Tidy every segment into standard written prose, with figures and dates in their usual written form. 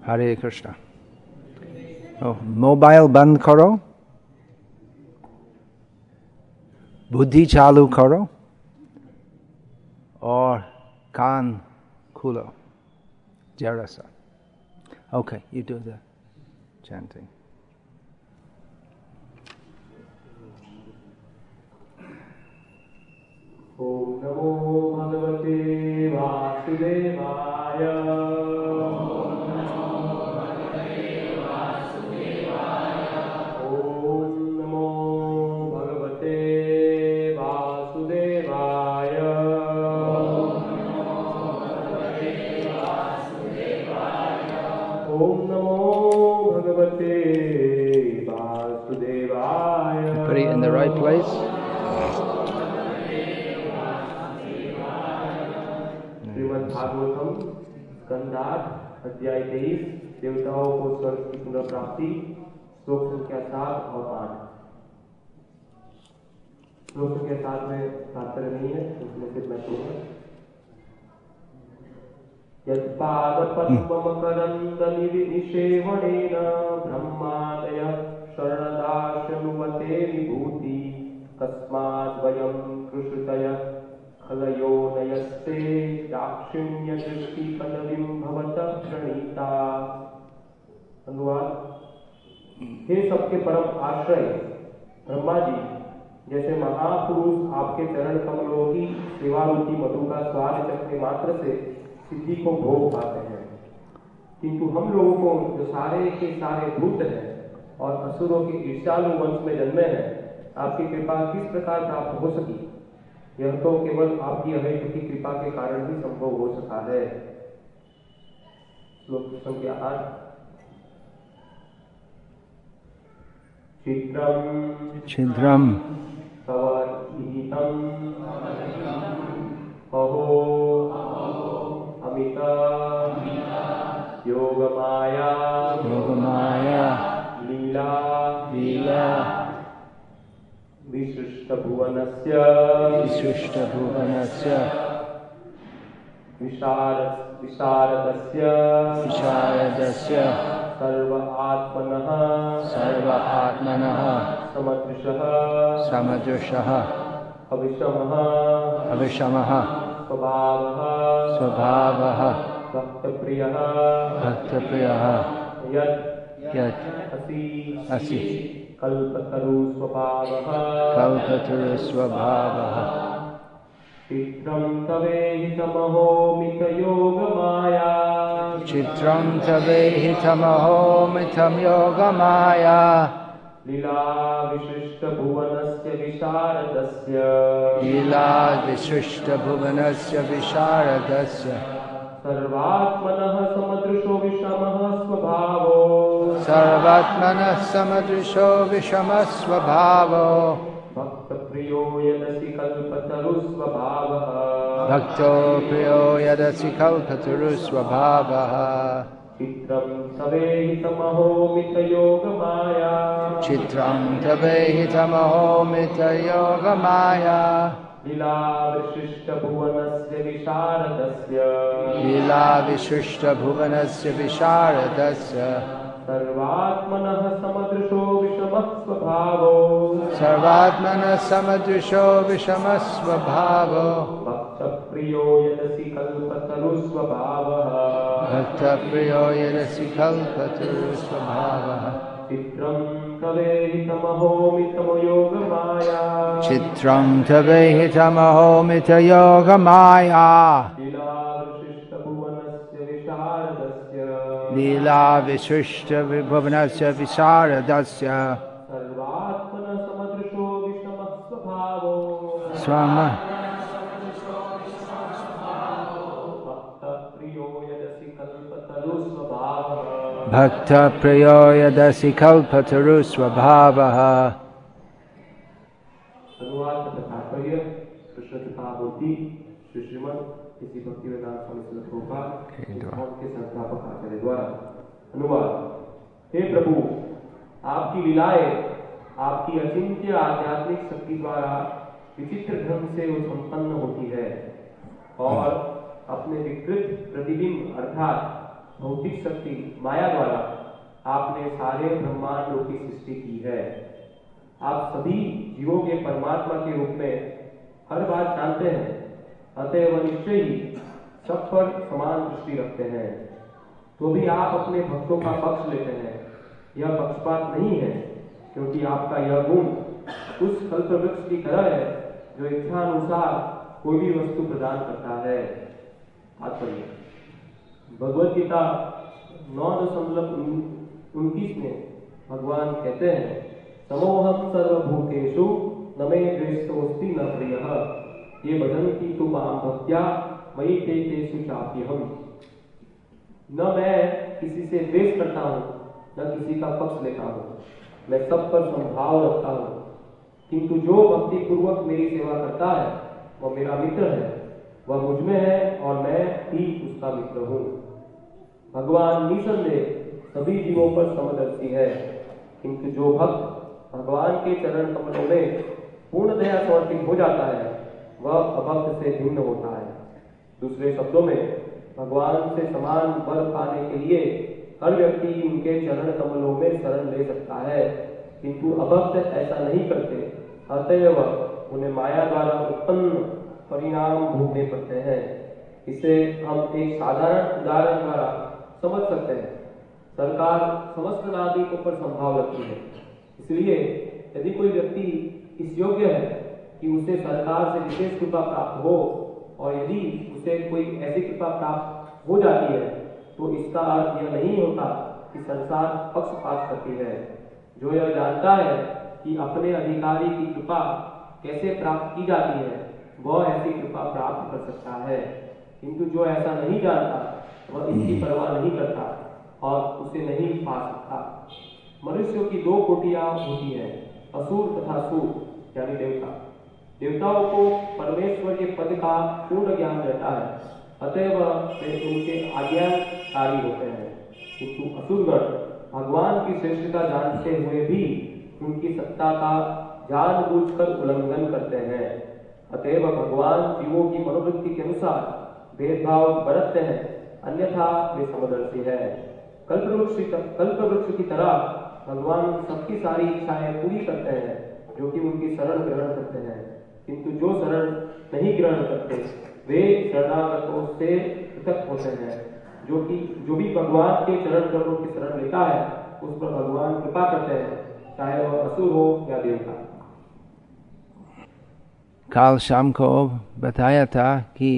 हरे Krishna. Mobile बंद करो, बुद्धि चालू करो और कान खोलो जरा सा। Okay, you do the chanting. Om Namo Bhagavate Vasudevaya. Put it in the right place. Shrimad Bhagavatam स्कंदार्थ अध्याय 23 देवताओं को स्वर्ग की पुनर्प्राप्ति श्लोक संख्या 7 और 8। श्लोक संख्या 7 में तात्पर्य नहीं है, उसमें सिर्फ मैं कहूँगा यत्पादपद्ममकरन्दनिविनिषेवणेन ब्रह्मादयः शरणदाशनुमते विभूति तस्माद् वयं कृषुतयः खलयो नयस्ते दाक्षिण्यदृष्टिपदवीं भवतः प्रणीता। अनुवाद। हे सबके परम आश्रय ब्रह्मा जी, जैसे महापुरुष आपके चरण कमलों की सेवारूपी मधु का स्वाद चखने मात्र से सिद्धि को भोग पाते हैं, किंतु हम लोगों को जो सारे के सारे भूत हैं और असुरों के ईर्ष्यालु वंश में जन्मे हैं, आपकी कृपा किस प्रकार प्राप्त हो सकी? यह तो केवल आपकी अहेतु की कृपा के कारण ही संभव हो सका है। श्लोक संख्या 8। छिद्रम सवहितं अहो अमिता योगमाया लीला विशिष्टभुवनस्य विशारदस्य सर्व आत्मनः समदृशः अविषमः स्वभावः भक्तप्रियः यत् असि कल्पतरु स्वभावः चित्रं तवेहितमहो मिथं योगमाया लीला विशिष्टभुवनस्य विशारदस्य सर्वात्मनः समदृशो विषमः स्वभावो भक्तप्रियो यदसि कल्पतरु स्वभावः चित्रं तवेहितमहो मितयोगमाया लीला विशिष्टभुवनस्य विशारदस्य सर्वात्मनः समदृशो विषमः स्वभावो भक्तप्रियो यदसि कल्पतरु स्वभावः चित्रं तवेहितमहो मितयोगमाया लीला विशिष्टभुवनस्य विशारदस्य सर्वात्मनः समदृशो विषमः स्वभावो भक्तप्रियो यदसि कल्पतरु स्वभावः। अनुवाद तथा तात्पर्य। कृष्ण कृपा होती श्री श्रीमद् इसी भक्तिवेदांत स्वामी श्रील प्रभुपाद के संस्थापक आचार्य द्वारा। अनुवाद। हे प्रभु, आपकी लीलाएं आपकी अचिंत्य आध्यात्मिक शक्ति द्वारा विचित्र ढंग से संपन्न होती है और अपने विकृत प्रतिबिंब अर्थात भौतिक शक्ति माया द्वारा आपने सारे ब्रह्मांडों की सृष्टि की है। आप सभी जीवों के परमात्मा के रूप में हर बात जानते हैं, अतएव निश्चय ही सब पर समान दृष्टि रखते हैं। तो भी आप अपने भक्तों का पक्ष लेते हैं। यह पक्षपात नहीं है, क्योंकि आपका यह गुण उस कल्पवृक्ष की तरह है जो इच्छानुसार कोई भी वस्तु प्रदान करता है। तात्पर्य भगवद गीता 9:29 में भगवान कहते हैं, समोहम सर्वभूतेषु न मे द्वेषोऽस्ति न प्रियः ये भजन्ति तु मां भक्त्या मयि ते तेषु चाप्यहम्। न मैं किसी से द्वेष करता हूँ, न किसी का पक्ष लेता हूँ, मैं सब पर समभाव रखता हूँ, किंतु जो भक्ति पूर्वक मेरी सेवा करता है वह मेरा मित्र है, वह मुझ में है और मैं ही उसका मित्र हूँ। भगवान निसंदेह सभी जीवों पर समदर्शी है, किंतु जो भक्त भगवान के चरण कमलों में पूर्णतया समर्पित हो जाता है वह अभक्त से भिन्न होता है। दूसरे शब्दों में भगवान से समान वर पाने के लिए हर व्यक्ति उनके चरण कमलों में शरण ले सकता है, किंतु अभक्त ऐसा नहीं करते, अतएव उन्हें माया द्वारा उत्पन्न परिणाम भोगने पड़ते हैं। इसे हम एक साधारण उदाहरण द्वारा समझ सकते हैं। सरकार समस्त नागरिकों पर संभाव रखती है, इसलिए यदि कोई व्यक्ति इस योग्य है कि उसे सरकार से विशेष कृपा प्राप्त हो और यदि उसे कोई ऐसी कृपा प्राप्त हो जाती है तो इसका अर्थ यह नहीं होता कि संसार पक्षपात करती है। जो यह जानता है कि अपने अधिकारी की कृपा कैसे प्राप्त की जाती है वह ऐसी कृपा प्राप्त कर सकता है, किंतु जो ऐसा नहीं जानता वह इसकी परवाह नहीं करता और उसे नहीं पा सकता। मनुष्यों की दो कोटियां होती हैं, असुर तथा सूर यानी देवता। देवताओं को परमेश्वर के पद का पूर्ण ज्ञान रहता है, अतएव वे उनके आज्ञाकारी होते हैं, किंतु असुरगण भगवान की श्रेष्ठता जानते हुए भी उनकी सत्ता का जानबूझकर उल्लंघन करते हैं। अतएव भगवान जीवों की मनोवृत्ति के अनुसार भेदभाव बरतते हैं, अन्यथा वे समदर्शी है। कल्पवृक्ष की तरह भगवान सबकी सारी इच्छाएं पूरी करते हैं जो कि उनकी शरण ग्रहण करते हैं, किंतु जो शरण नहीं ग्रहण करते वे शरणागतों से पृथक होते हैं। जो भी भगवान के चरण कमलों की शरण लेता है उस पर भगवान कृपा करते हैं, चाहे वह असुर हो या देवता। काल शाम को बताया था कि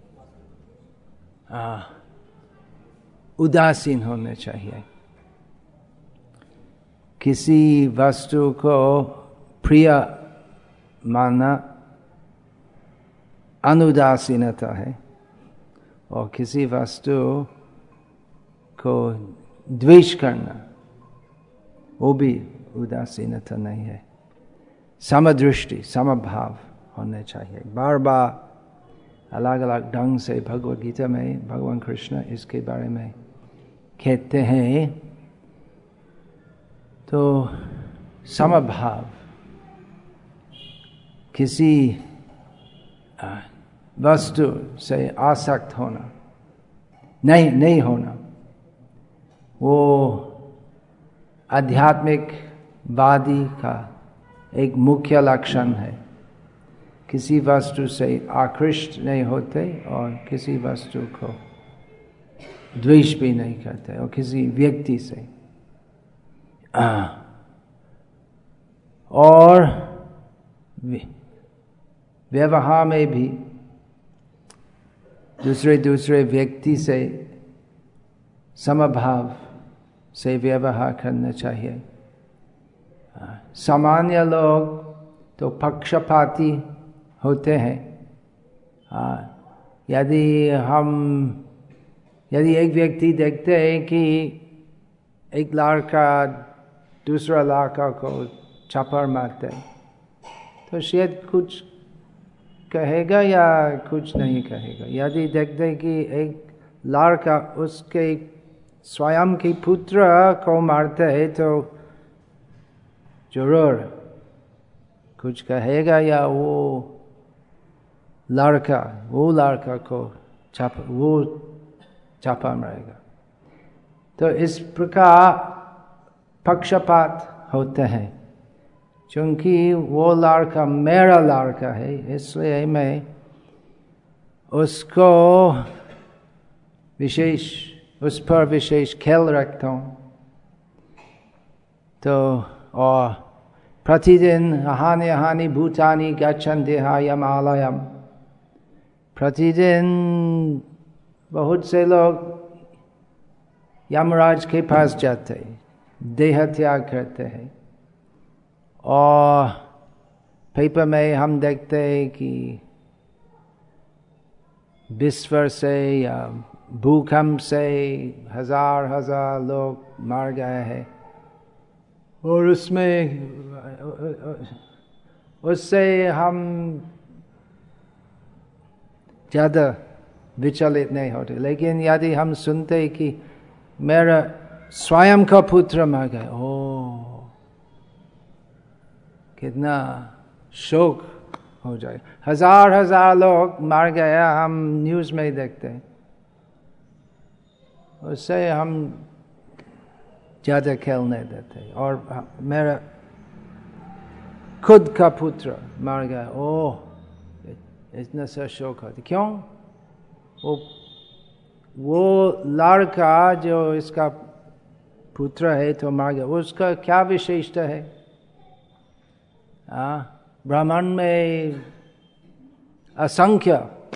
उदासीन होने चाहिए। किसी वस्तु को प्रिय मानना अनुदासीनता है और किसी वस्तु को द्वेष करना वो भी उदासीनता नहीं है। समदृष्टि समभाव होने चाहिए। बार बार अलग अलग ढंग से भगवद गीता में भगवान कृष्ण इसके बारे में कहते हैं। तो समभाव किसी वस्तु से आसक्त होना नहीं होना वो आध्यात्मिक वादी का एक मुख्य लक्षण है। किसी वस्तु से आकृष्ट नहीं होते और किसी वस्तु को द्वेष भी नहीं करते और किसी व्यक्ति से और व्यवहार में भी दूसरे व्यक्ति से समभाव से व्यवहार करना चाहिए। सामान्य लोग तो पक्षपाती होते हैं। यदि एक व्यक्ति देखते हैं कि एक लड़का दूसरा लड़का को चप्पड़ मारते तो शायद कुछ कहेगा या कुछ नहीं कहेगा। यदि देखते कि एक लड़का उसके स्वयं के पुत्र को मारते है तो जरूर कुछ कहेगा या वो लड़का को चापा मारेगा। तो इस प्रकार पक्षपात होते हैं। क्योंकि वो लड़का मेरा लड़का है, इसलिए मैं उसको उस पर विशेष ख्याल रखता हूँ। तो और प्रतिदिन हानि हानि भूतानि गच्छन्ति यमालयम, प्रतिदिन बहुत से लोग यमराज के पास जाते हैं, देह त्याग करते हैं। और पेपर में हम देखते हैं कि विश्व से या भूकंप से हजार लोग मार गए हैं, और उससे हम ज़्यादा विचलित नहीं होते। लेकिन यदि हम सुनते कि मेरा स्वयं का पुत्र मर गया, ओ कितना शोक हो जाए। हजार लोग मार गया, हम न्यूज़ में देखते हैं, उससे हम ज़्यादा ख्याल नहीं देते। और मेरा खुद का पुत्र मर गया, ओह इतना सा शोक होता। क्यों? वो लड़का जो इसका पुत्र है तो मर गया, उसका क्या विशेषता है? ब्रह्मांड में असंख्य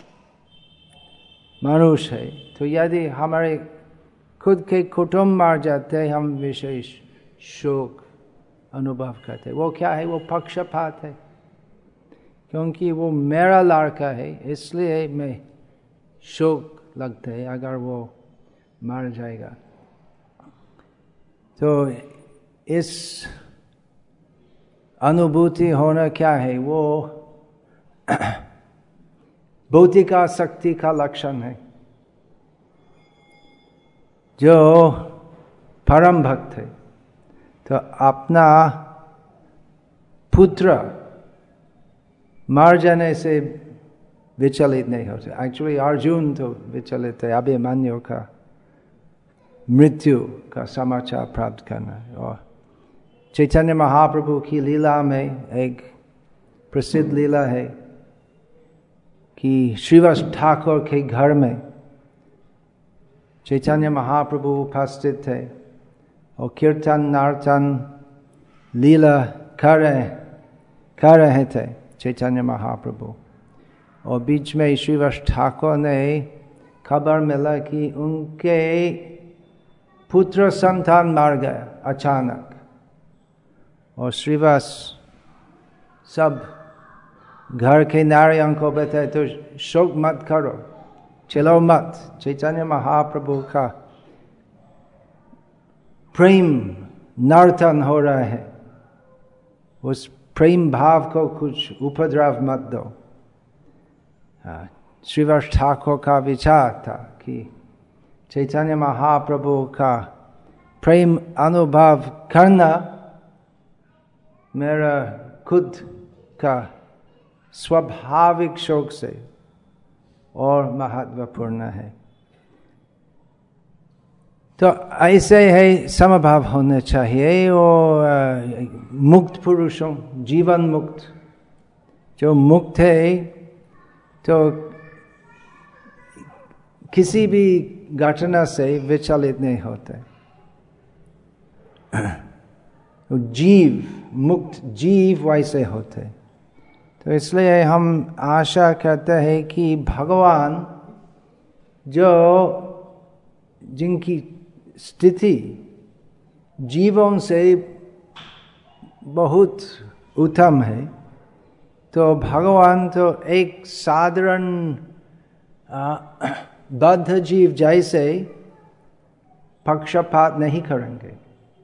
मनुष्य है, तो यदि हमारे खुद के कुटुंब मार जाते हम विशेष शोक अनुभव करते। वो क्या है? वो पक्षपात है। क्योंकि वो मेरा लड़का है, इसलिए मैं शोक लगता है अगर वो मर जाएगा। तो इस अनुभूति होना क्या है? वो भौतिक आसक्ति का लक्षण है। जो परम भक्त है तो अपना पुत्र मर जाने से विचलित नहीं होते। एक्चुअली अर्जुन तो विचलित है, अभिमन्यु का मृत्यु का समाचार प्राप्त करना। और चैतन्य महाप्रभु की लीला में एक प्रसिद्ध लीला है कि श्रीवास ठाकुर के घर में चैतन्य महाप्रभु उपस्थित थे और कीर्तन नार्तन लीला कर रहे थे चैतन्य महाप्रभु। और बीच में श्रीवास ठाकुर ने खबर मिला कि उनके पुत्र संतान मर गया अचानक। और श्रीवास सब घर के नारियों को बताए, तो शोक मत करो, चलो मत, चैतन्य महाप्रभु का प्रेम नर्तन हो रहा है, उस प्रेम भाव को कुछ उपद्रव मत दो। श्रीवास ठाकुर का विचार था कि चैतन्य महाप्रभु का प्रेम अनुभव करना मेरा खुद का स्वाभाविक शौक से और महत्वपूर्ण है। तो ऐसे है समभाव होना चाहिए। और मुक्त पुरुषों, जीवन मुक्त जो मुक्त है तो किसी भी घटना से विचलित नहीं होते। जीव मुक्त जीव वैसे होते। तो इसलिए हम आशा करते हैं कि भगवान जो जिनकी स्थिति जीवों से बहुत उत्तम है, तो भगवान तो एक साधारण बद्ध जीव जैसे पक्षपात नहीं करेंगे।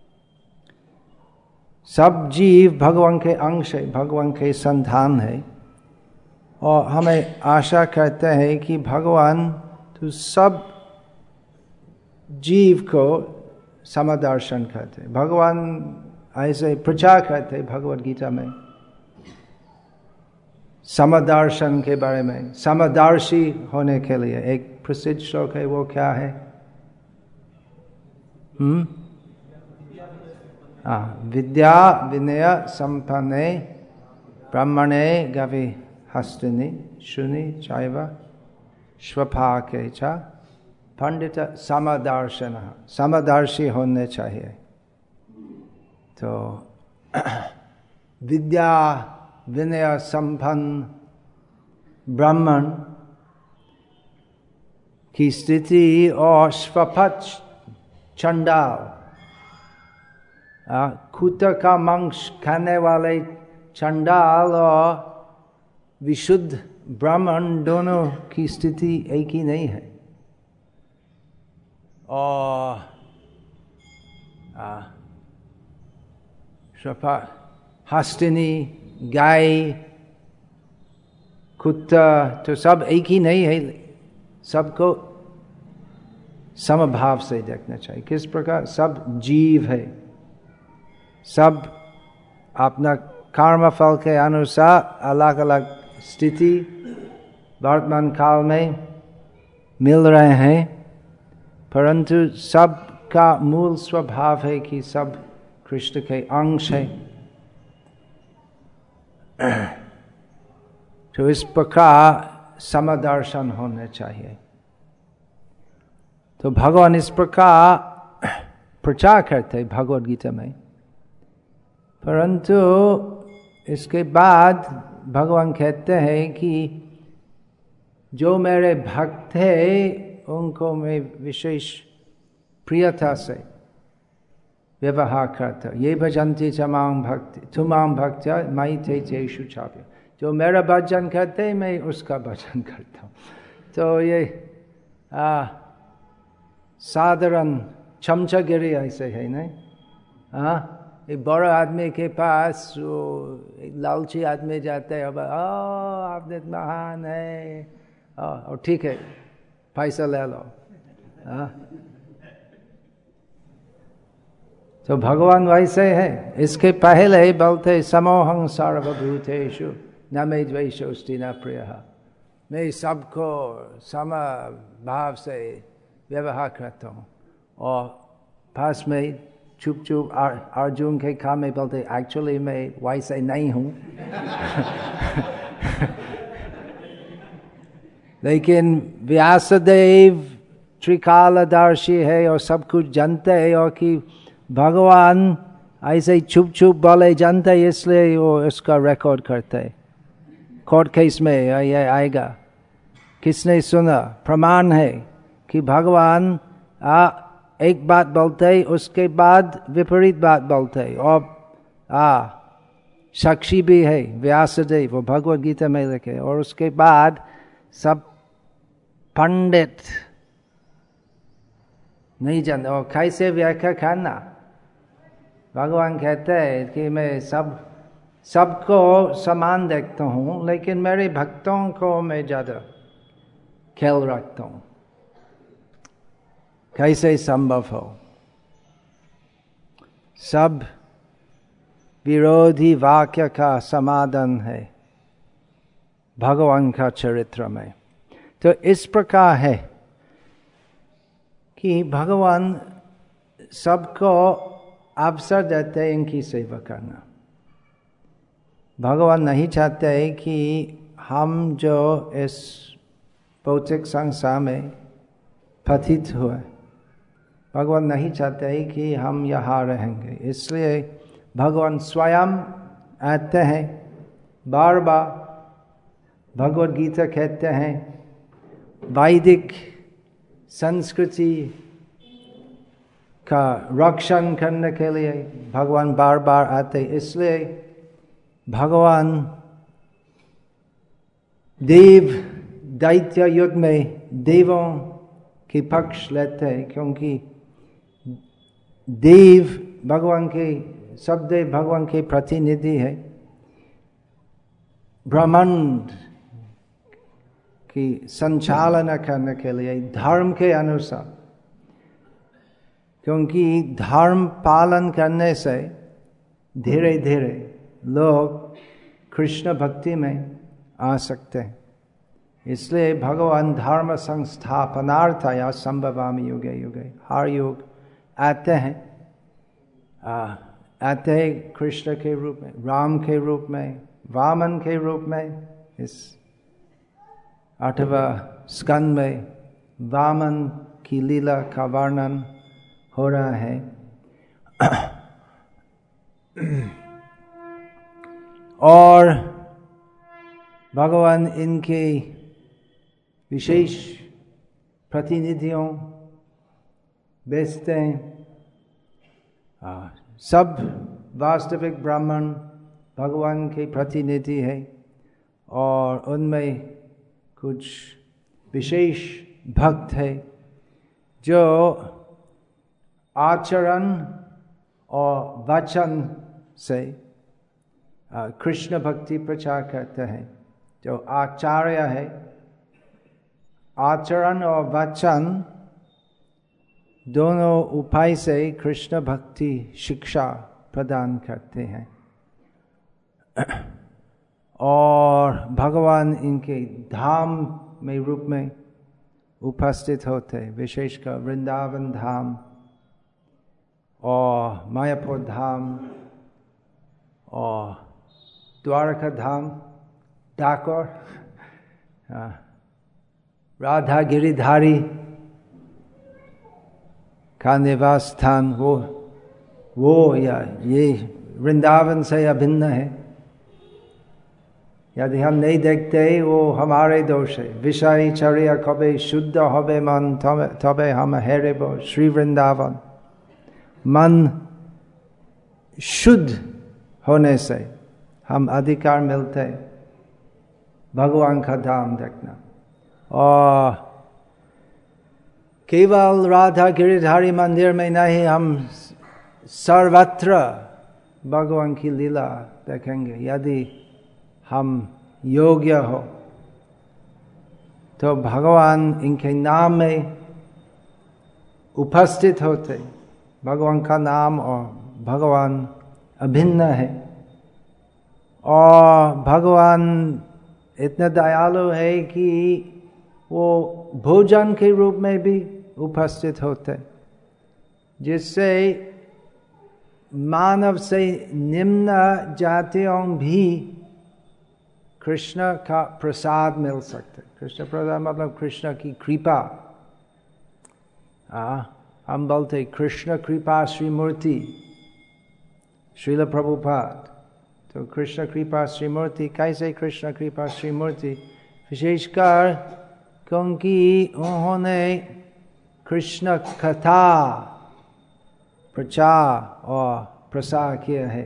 सब जीव भगवान के अंश है, भगवान के संतान है। और हमें आशा करते हैं कि भगवान तो सब जीव को समदर्शन करते। भगवान ऐसे प्रचार करते भगवद गीता में समदर्शन के बारे में। समदर्शी होने के लिए एक प्रसिद्ध श्लोक है, वो क्या है? विद्या विनय संपन्ने ब्राह्मणे गवि हस्तिनि शुनि चैव स्वपाके च पंडित समदर्शन, समदर्शी होने चाहिए। तो विद्या विनय संपन्न ब्राह्मण की स्थिति और स्वपच चंडाल, कुत्ता का मांस खाने वाले चंडाल और विशुद्ध ब्राह्मण दोनों की स्थिति एक ही नहीं है। और हस्तिनी, गाय, कुत्ता तो सब एक ही नहीं है, सबको समभाव से देखना चाहिए। किस प्रकार सब जीव है, सब अपना कर्म फल के अनुसार अलग अलग स्थिति वर्तमान काल में मिल रहे हैं, परंतु सब का मूल स्वभाव है कि सब कृष्ण के अंश है। तो इस प्रकार समदर्शन होने चाहिए। तो भगवान इस प्रकार प्रचार करते भगवद गीता में, परंतु इसके बाद भगवान कहते हैं कि जो मेरे भक्त है उनको मैं विशेष प्रियता से व्यवहार करता। ये भजन्ति चमां भक्ति तुमां भक्त्या मयि ते तेषु चाप्य। जो मेरा भजन करते मैं उसका भजन करता हूँ। तो ये साधारण चमचागिरी ऐसे है नहीं। एक बड़ा आदमी के पास एक लालची आदमी जाते हैं, आपने महान है, और ठीक है पैसा ले लो। तो भगवान वैसे है। इसके पहले बोलते समोहं सर्वभूतेषु न मे द्वेषोऽस्ति न प्रियः। मैं सबको सम भाव से व्यवहार करता हूँ। और पास में चुप चुप अर्जुन के काम में बोलते एक्चुअली मैं वैसे नहीं हूँ। लेकिन व्यासदेव त्रिकालदर्शी है और सब कुछ जानते हैं, और कि भगवान ऐसे ही छुप छुप बोले जानते हैं, इसलिए वो उसका रिकॉर्ड करते हैं। कोर्ट केस में ये आएगा, किसने सुना, प्रमाण है कि भगवान एक बात बोलते उसके बाद विपरीत बात बोलते। और साक्षी भी है व्यासदेव, वो भगवद गीता में लिखे। और उसके बाद सब पंडित नहीं जानते और कैसे व्याख्या करना। भगवान कहते हैं कि मैं सबको समान देखता हूँ, लेकिन मेरे भक्तों को मैं ज्यादा ख्याल रखता हूँ। कैसे संभव हो? सब विरोधी वाक्य का समाधान है भगवान का चरित्र में। तो इस प्रकार है कि भगवान सबको अवसर देते हैं इनकी सेवा करना। भगवान नहीं चाहते कि हम जो इस भौतिक संसार में पतित हुए, भगवान नहीं चाहते कि हम यहाँ रहेंगे। इसलिए भगवान स्वयं आते हैं बार बार। भगवद गीता कहते हैं वैदिक संस्कृति का रक्षण करने के लिए भगवान बार बार आते। इसलिए भगवान देव दैत्य युद्ध में देवों के पक्ष लेते हैं, क्योंकि देव भगवान के सब देव भगवान के प्रतिनिधि है। ब्रह्मांड की संचालन करने के लिए धर्म के अनुसार, क्योंकि धर्म पालन करने से धीरे धीरे लोग कृष्ण भक्ति में आ सकते हैं। इसलिए भगवान धर्म संस्थापनार्थाय संभवामि युगे युगे, हर युग आते हैं, आते हैं कृष्ण के रूप में, राम के रूप में, वामन के रूप में। इस 8वां स्कंद में वामन की लीला का वर्णन हो रहा है। और भगवान इनके विशेष प्रतिनिधियों भेजते हैं। सब वास्तविक ब्राह्मण भगवान के प्रतिनिधि है, और उनमें कुछ विशेष भक्त है जो आचरण और वचन से कृष्ण भक्ति प्रचार करते हैं। जो आचार्य है, आचरण और वचन दोनों उपाय से कृष्ण भक्ति शिक्षा प्रदान करते हैं, और भगवान इनके धाम में रूप में उपस्थित होते, विशेषकर वृंदावन धाम और मायापुर धाम और द्वारका धाम, डाकोर, राधा गिरिधारी का निवास स्थान वो या ये वृंदावन से अभिन्न है। यदि हम नहीं देखते वो हमारे दोष है। विषय चर्या कबे शुद्ध होबे मन तबे हम हेरेब श्री वृंदावन। मन शुद्ध होने से हम अधिकार मिलते भगवान का धाम देखना। और केवल राधा गिरिधारी मंदिर में नहीं, हम सर्वत्र भगवान की लीला देखेंगे। यदि हम योग्य हो तो भगवान इनके नाम में उपस्थित होते। भगवान का नाम और भगवान अभिन्न है, और भगवान इतना दयालु है कि वो भोजन के रूप में भी उपस्थित होते, जिससे मानव से निम्न जातियों भी कृष्ण का प्रसाद मिल सकते। कृष्ण प्रसाद मतलब कृष्ण की कृपा। हम बोलते कृष्ण कृपा श्रीमूर्ति, श्रील प्रभुपाद। तो कृष्ण कृपा श्रीमूर्ति, कैसे कृष्ण कृपा श्रीमूर्ति? विशेषकर क्योंकि उन्होंने कृष्ण कथा प्रचार और प्रसार किया है।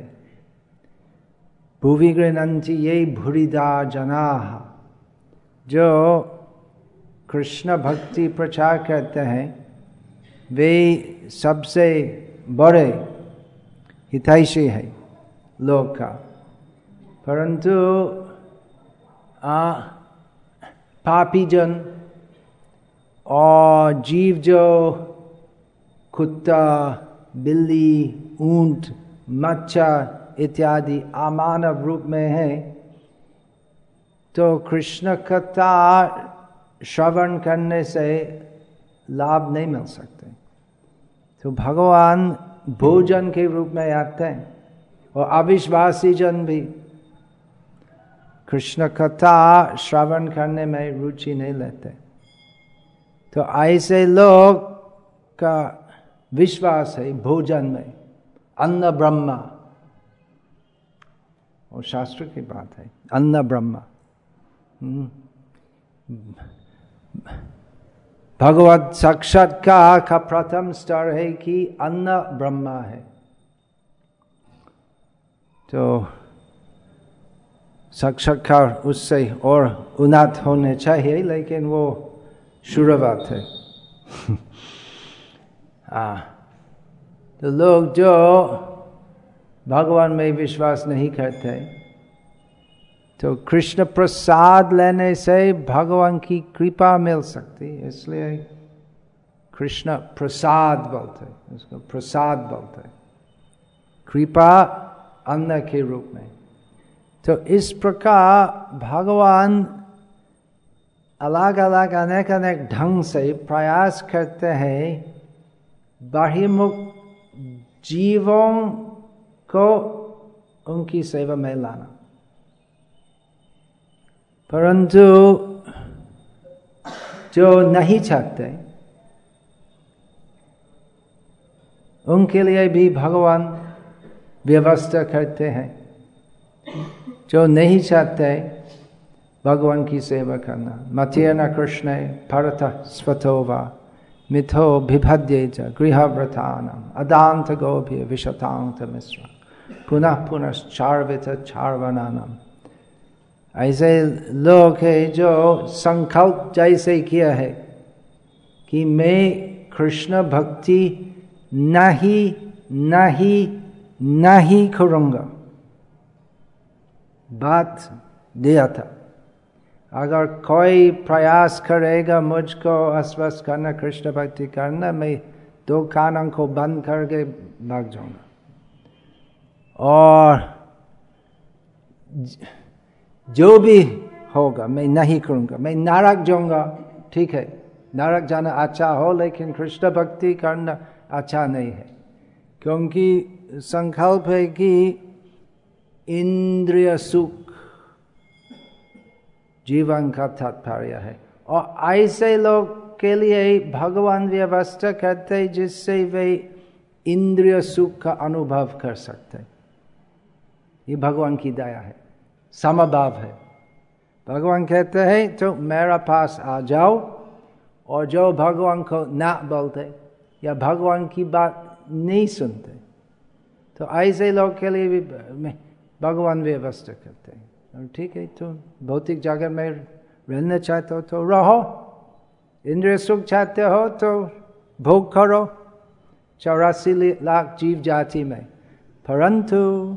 भुवि गृह्णन्ति ये भूरिदा जनाः, जो कृष्ण भक्ति प्रचार करते हैं वे सबसे बड़े हितैषी है लोक का। परंतु पापी जन और जीव जो कुत्ता, बिल्ली, ऊंट, मच्छर इत्यादि अमानव रूप में है, तो कृष्ण कथा श्रवण करने से लाभ नहीं मिल सकते। तो भगवान भोजन के रूप में आते हैं, और अविश्वासी जन भी कृष्ण कथा श्रवण करने में रुचि नहीं लेते। तो ऐसे लोग का विश्वास है भोजन में, अन्न ब्रह्म, और शास्त्र की बात है, अन्न ब्रह्म। भगवत साक्षात्कार का प्रथम स्तर है कि अन्न ब्रह्म है। तो साक्षात्कार उससे और उन्नत होने चाहिए, लेकिन वो शुरुआत है। तो लोग जो भगवान में विश्वास नहीं करते, तो कृष्ण प्रसाद लेने से भगवान की कृपा मिल सकती, इसलिए कृष्ण प्रसाद बोलते, उसको प्रसाद बोलते, कृपा अन्न के रूप में। तो इस प्रकार भगवान अलग अलग अनेक अनेक ढंग से प्रयास करते हैं बाह्यमुख जीवों को उनकी सेवा में लाना। परंतु जो नहीं चाहते उनके लिए भी भगवान व्यवस्था करते हैं। जो नहीं चाहते भगवान की सेवा करना, मतेन कृष्णे परतः स्वतो वा मिथो बिभद्ये च गृहव्रतानाम् अदान्त गोभ्य विशतान्त मिश्र पुनः पुनश्चार्वित चार्वणानाम्। ऐसे लोग हैं जो संकल्प जैसे किया है कि मैं कृष्ण भक्ति नहीं करूँगा। बात दिया था, अगर कोई प्रयास करेगा मुझको आश्वस्त करना कृष्ण भक्ति करना, मैं 2 कानों को बंद करके भाग जाऊंगा। और जो भी होगा मैं नहीं करूंगा, मैं नरक जाऊंगा। ठीक है, नरक जाना अच्छा हो, लेकिन कृष्ण भक्ति करना अच्छा नहीं है, क्योंकि संकल्प है कि इंद्रिय सुख जीवन का तात्पर्य है। और ऐसे लोग के लिए भगवान व्यवस्था करते हैं जिससे वे इंद्रिय सुख का अनुभव कर सकते हैं। ये भगवान की दया है, समभाव है। भगवान कहते हैं तो मेरा पास आ जाओ, और जो भगवान को ना बोलते या भगवान की बात नहीं सुनते, तो ऐसे लोग के लिए भी भगवान व्यवस्था करते हैं। और ठीक है, तो भौतिक जगत में रहना चाहते हो तो रहो, इंद्रिय सुख चाहते हो तो भोग करो 84 लाख जीव जाति में। परंतु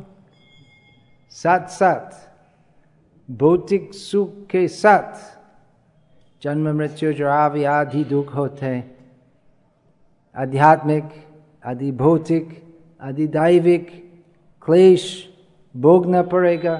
साथ साथ भौतिक सुख के साथ जन्म मृत्यु जराव्याधि आदि दुख होते हैं, आध्यात्मिक आदि भौतिक आदि दैविक क्लेश भोगना पड़ेगा,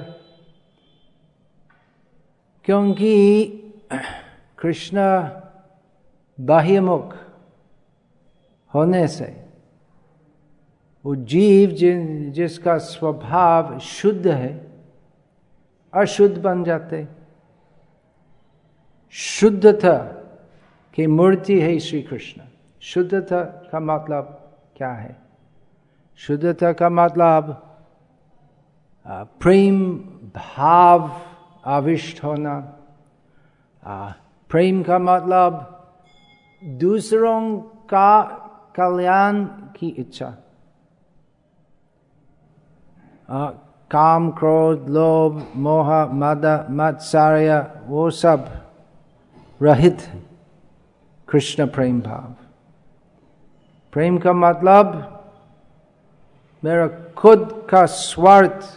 क्योंकि कृष्ण बाह्यमुख होने से वो जीव जिसका स्वभाव शुद्ध है अशुद्ध बन जाते। शुद्धता की मूर्ति है श्री कृष्ण। शुद्धता का मतलब क्या है? शुद्धता का मतलब प्रेम भाव आविष्ट होना। प्रेम का मतलब दूसरों का कल्याण की इच्छा। काम क्रोध लोभ मोह मद मत्सर्य वो सब रहित है कृष्ण प्रेम भाव। प्रेम का मतलब मेरा खुद का स्वार्थ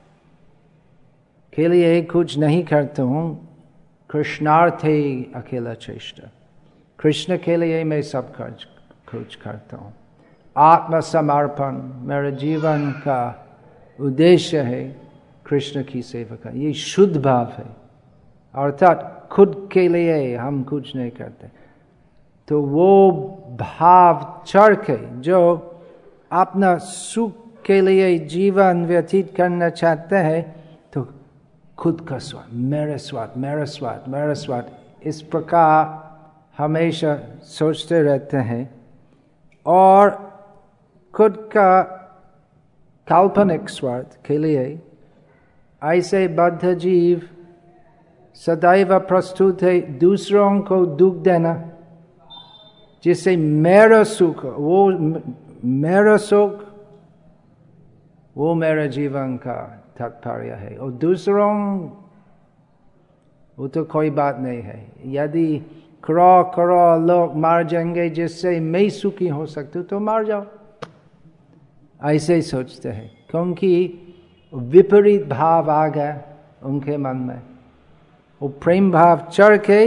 के लिए कुछ नहीं करता हूँ, कृष्णार्थे अकेला चेष्टा। कृष्ण के लिए मैं सब कुछ करता हूँ। आत्मसमर्पण मेरे जीवन का उद्देश्य है कृष्ण की सेवा का। ये शुद्ध भाव है, अर्थात खुद के लिए हम कुछ नहीं करते। तो वो भाव चढ़ के जो अपना सुख के लिए जीवन व्यतीत करना चाहते हैं, तो खुद का स्वार्थ, मेरा स्वार्थ मेरा स्वार्थ मेरा स्वार्थ, इस प्रकार हमेशा सोचते रहते हैं। और खुद का काल्पनिक स्वार्थ के लिए ऐसे बद्ध जीव सदैव प्रस्तुत है दूसरों को दुख देना, जिससे मेरा सुख, वो मेरा सुख, वो मेरा जीवन का तात्पर्य है। और दूसरों वो तो कोई बात नहीं है। यदि करोड़ लोग मर जाएंगे जिससे मैं सुखी हो सकता हूँ तो मर जाओ, ऐसे ही सोचते हैं, क्योंकि विपरीत भाव आ गया उनके मन में। वो प्रेम भाव चढ़ के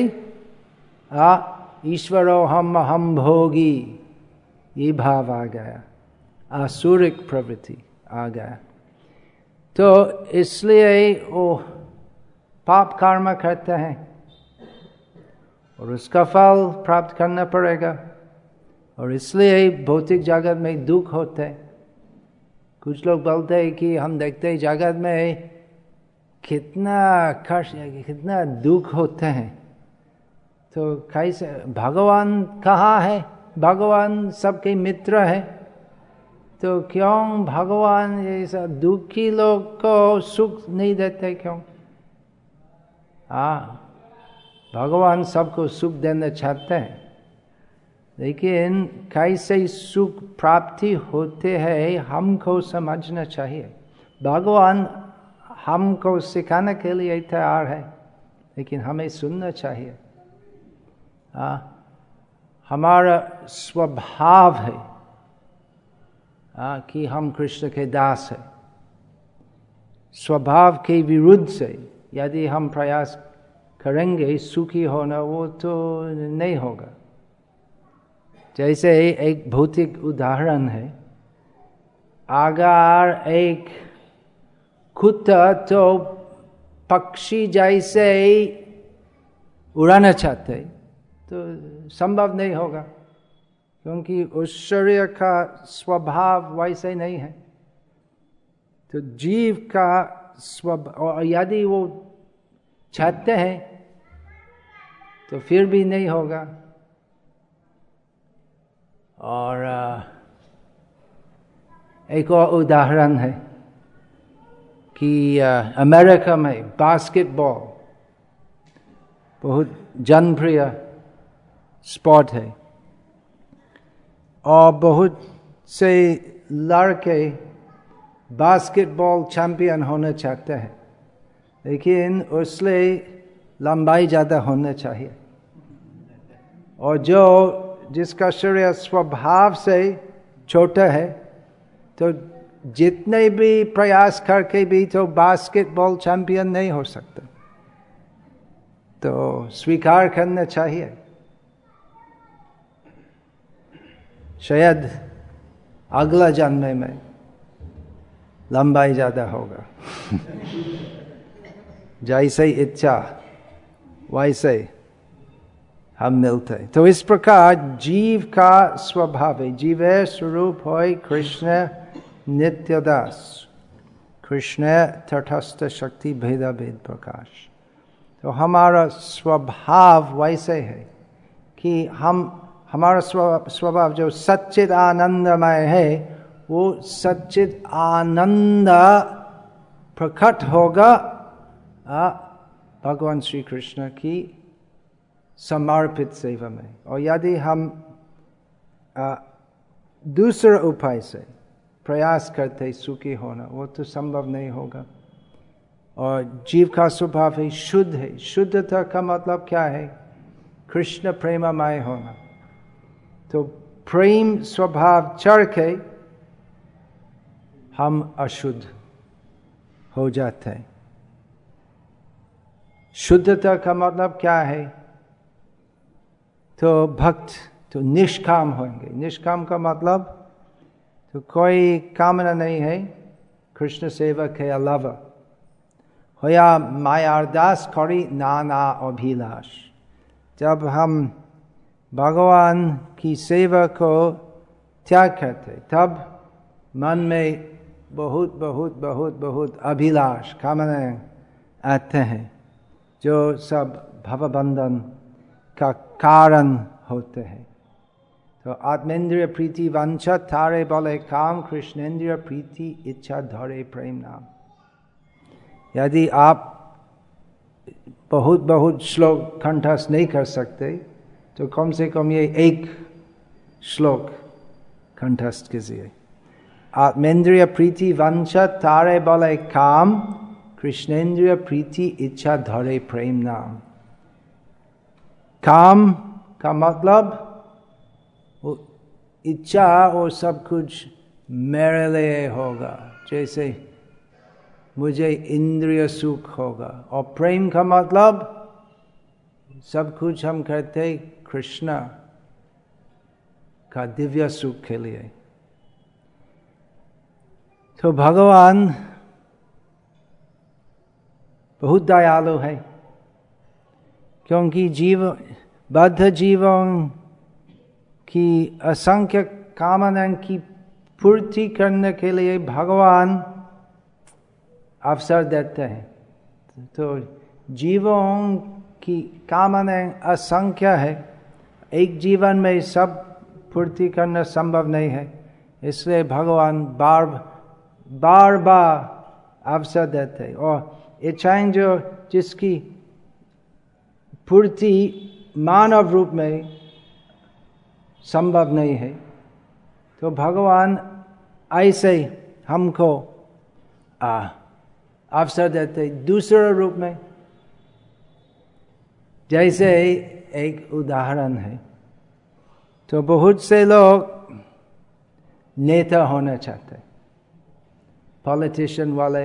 ईश्वरो हम भोगी, ये भाव आ गया, आसुरिक प्रवृत्ति आ गया। तो इसलिए वो पाप कर्म करते हैं और उसका फल प्राप्त करना पड़ेगा। और इसलिए भौतिक जगत में दुख होते हैं। कुछ लोग बोलते हैं कि हम देखते हैं जगत में कितना कष्ट, कितना दुख होते हैं, तो कैसे भगवान कहाँ है? भगवान सबके मित्र है, तो क्यों भगवान ऐसा दुखी लोग को सुख नहीं देते? क्यों? भगवान सबको सुख देना चाहते हैं, लेकिन कैसे सुख प्राप्ति होते हैं हमको समझना चाहिए। भगवान हमको सिखाने के लिए तैयार है, लेकिन हमें सुनना चाहिए। हमारा स्वभाव है कि हम कृष्ण के दास हैं। स्वभाव के विरुद्ध से यदि हम प्रयास करेंगे सुखी होना, वो तो नहीं होगा। जैसे एक भौतिक उदाहरण है, अगर एक कुत्ता तो पक्षी जैसे उड़ाना चाहते तो संभव नहीं होगा, क्योंकि उस शरीर का स्वभाव वैसे नहीं है। तो जीव का स्वभाव, और यदि वो चाहते हैं तो फिर भी नहीं होगा। और एक और उदाहरण है कि अमेरिका में बास्केटबॉल बहुत जनप्रिय स्पोर्ट है, और बहुत से लड़के बास्केटबॉल चैंपियन होना चाहते हैं, लेकिन उससे लंबाई ज़्यादा होना चाहिए। और जिसका शरीर स्वभाव से छोटा है, तो जितने भी प्रयास करके भी तो बास्केटबॉल चैंपियन नहीं हो सकता। तो स्वीकार करना चाहिए। शायद अगला जन्म में लंबाई ज्यादा होगा। जैसे इच्छा वैसे हम मिलते। तो इस प्रकार जीव का स्वभाव है, जीवे स्वरूप होय कृष्ण नित्यदास, कृष्ण तटस्थ शक्ति भेदा भेद प्रकाश। तो हमारा स्वभाव वैसे है कि हमारा स्वभाव जो सच्चिद आनंदमय है, वो सच्चिद आनंद प्रकट होगा भगवान श्री कृष्ण की समर्पित सेवा में। और यदि हम दूसरे उपाय से प्रयास करते सुखी होना, वो तो संभव नहीं होगा। और जीव का स्वभाव है शुद्ध है। शुद्धता का मतलब क्या है? कृष्ण प्रेममय होना। तो प्रेम स्वभाव चढ़ के हम अशुद्ध हो जाते हैं। शुद्धता का मतलब क्या है? तो भक्त तो निष्काम होंगे। निष्काम का मतलब तो कोई कामना नहीं है कृष्ण सेवा के अलावा। होया मायारदास करी नाना अभिलाष। जब हम भगवान की सेवा को त्याग करते, तब मन में बहुत बहुत बहुत बहुत अभिलाष कामनाएं आते हैं, जो सब भवबंधन का कारण होते हैं। तो आत्मेंद्रिय प्रीति वांछा थारे बोले काम, कृष्णेंद्रिय प्रीति इच्छा धरे प्रेम नाम। यदि आप बहुत बहुत श्लोक कंठस्थ नहीं कर सकते, तो कम से कम ये एक श्लोक कंठस्थ कीजिए। आत्मेंद्रिय प्रीति वांछा तारे बोले काम, कृष्णेंद्रिय प्रीति इच्छा धरे प्रेम नाम। काम का मतलब वो इच्छा और सब कुछ मेरे लिए होगा, जैसे मुझे इंद्रिय सुख होगा। और प्रेम का मतलब सब कुछ हम करते कृष्ण का दिव्य सुख के लिए। तो भगवान बहुत दयालु है, क्योंकि बद्ध जीवों कि असंख्य कामनाओं की पूर्ति करने के लिए भगवान अवसर देते हैं। तो जीवों की कामनाएं असंख्य है, एक जीवन में सब पूर्ति करना संभव नहीं है, इसलिए भगवान बार बार अवसर देते हैं। और इच्छाएं जो जिसकी पूर्ति मानव रूप में संभव नहीं है, तो भगवान ऐसे हमको अवसर देते दूसरे रूप में। जैसे एक उदाहरण है, तो बहुत से लोग नेता होना चाहते, पॉलिटिशियन वाले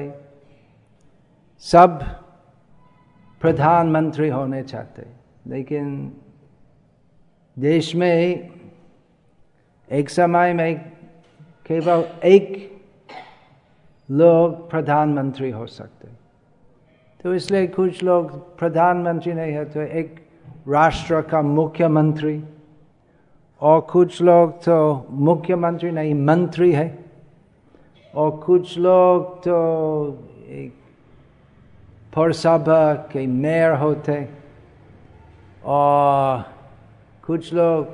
सब प्रधानमंत्री होने चाहते, लेकिन देश में एक समय में केवल एक लोग प्रधानमंत्री हो सकते। तो इसलिए कुछ लोग प्रधानमंत्री नहीं है तो एक राष्ट्र का मुख्यमंत्री, और कुछ लोग तो मुख्यमंत्री नहीं मंत्री है, और कुछ लोग तो एक पौरसभा के मेयर होते, और कुछ लोग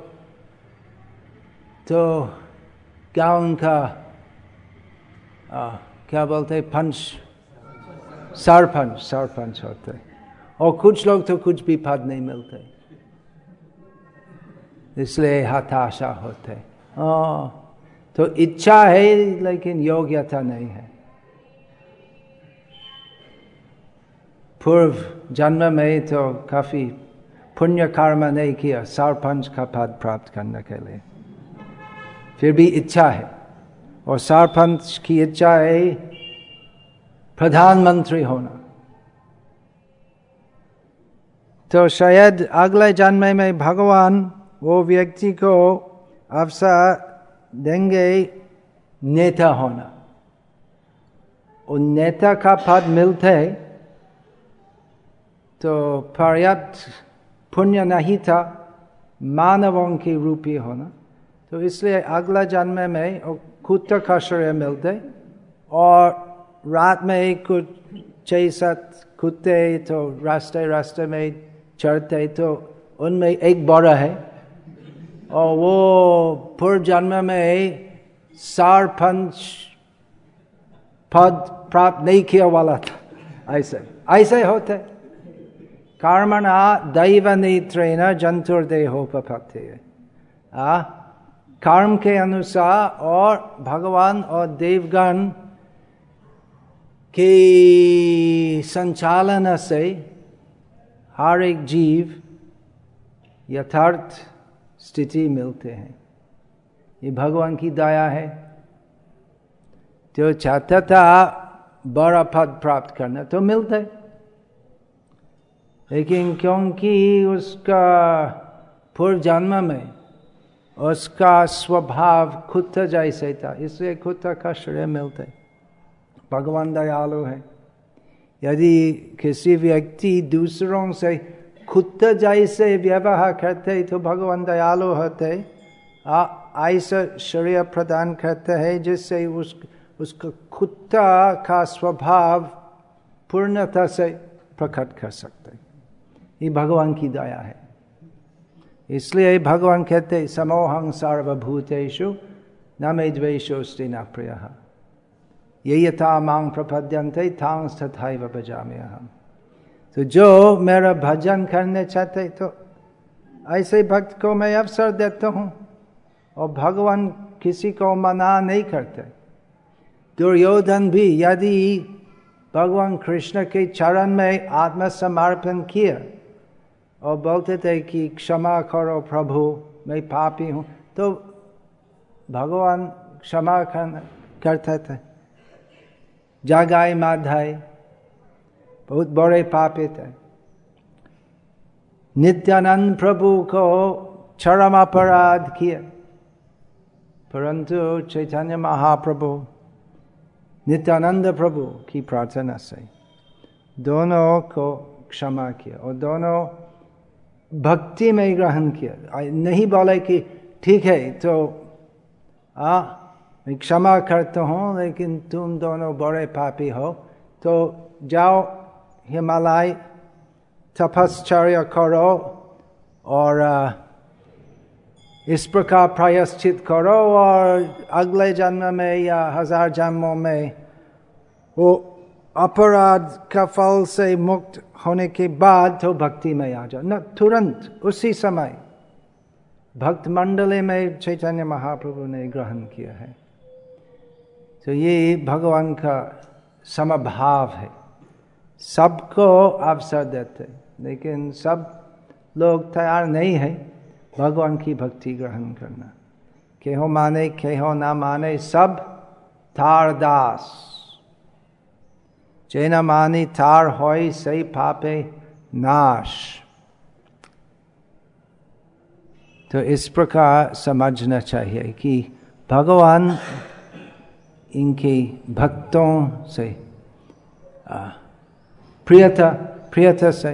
तो गांव का क्या बोलते सरपंच होते, और कुछ लोग तो कुछ भी पद नहीं मिलते, इसलिए हताशा होते। तो इच्छा है लेकिन योग्यता नहीं है। पूर्व जन्म में तो काफी पुण्य कर्म नहीं किया सरपंच का पद प्राप्त करने के लिए, फिर भी इच्छा है, और सरपंच की इच्छा है प्रधानमंत्री होना। तो शायद अगले जन्म में भगवान वो व्यक्ति को अवसर देंगे नेता होना। उन नेता का पद मिलते तो पर्याप्त पुण्य नहीं था मानवों के रूपी होना, तो इसलिए अगला जन्म में कुत्ते का शरीर मिलते, और रात में कुछ 6-7 कुत्ते तो रास्ते में चढ़ते, तो उनमें एक बड़ा है, और वो पूर्व जन्म में सरपंच पद प्राप्त नहीं किया वाला था। ऐसे होते। कर्मणा दैवनेत्रेण जंतुर्देहोपपत्ति, कर्म के अनुसार और भगवान और देवगण के संचालन से हर एक जीव यथार्थ स्थिति मिलते हैं। ये भगवान की दया है। जो चाहता था बड़ा पद प्राप्त करना तो मिलता है, लेकिन क्योंकि उसका पूर्व जन्म में उसका स्वभाव कुत्ता जैसे था, इसलिए कुत्ता का शरीर मिलता है। भगवान दयालु है। यदि किसी व्यक्ति दूसरों से कुत्ता जैसे व्यवहार करते तो भगवान दयालु होते, ऐसा शरीर प्रदान करते हैं जिससे उसका कुत्ता का स्वभाव पूर्णता से प्रकट कर सकते। ये भगवान की दया है। इसलिए भगवान कहते समोहं सर्वभूतेषु न मे द्वेषोऽस्ति न प्रियः, ये यथा मां प्रपद्यन्ते तां तथैव भजाम्यहम्। तो जो मेरा भजन करने चाहते तो ऐसे भक्त को मैं अवसर देता हूँ, और भगवान किसी को मना नहीं करते। दुर्योधन भी यदि भगवान कृष्ण के चरण में आत्मसमर्पण किया और बोलते थे कि क्षमा करो प्रभु मैं पापी हूँ, तो भगवान क्षमा करते थे। जगाई माधाई बहुत बड़े पापी थे। नित्यानंद प्रभु को चरम अपराध किया, परंतु चैतन्य महाप्रभु नित्यानंद प्रभु की प्रार्थना से दोनों को क्षमा किया और दोनों भक्ति में ग्रहण किया। नहीं बोले कि ठीक है तो मैं क्षमा करता हूँ, लेकिन तुम दोनों बड़े पापी हो, तो जाओ हिमालय तपश्चर्या करो और इस प्रकार प्रायश्चित करो, और अगले जन्म में या 1000 जन्मों में वो अपराध का फल से मुक्त होने के बाद तो भक्ति में आ जाओ। न तुरंत उसी समय भक्त मंडली में चैतन्य महाप्रभु ने ग्रहण किया है। तो ये भगवान का समभाव है, सबको अवसर देते, लेकिन सब लोग तैयार नहीं है भगवान की भक्ति ग्रहण करना। केहो माने केहो ना माने, सब थार दास। जे न मानी थार होई सही पापे नाश। तो इस प्रकार समझना चाहिए कि भगवान इनके भक्तों से प्रियता से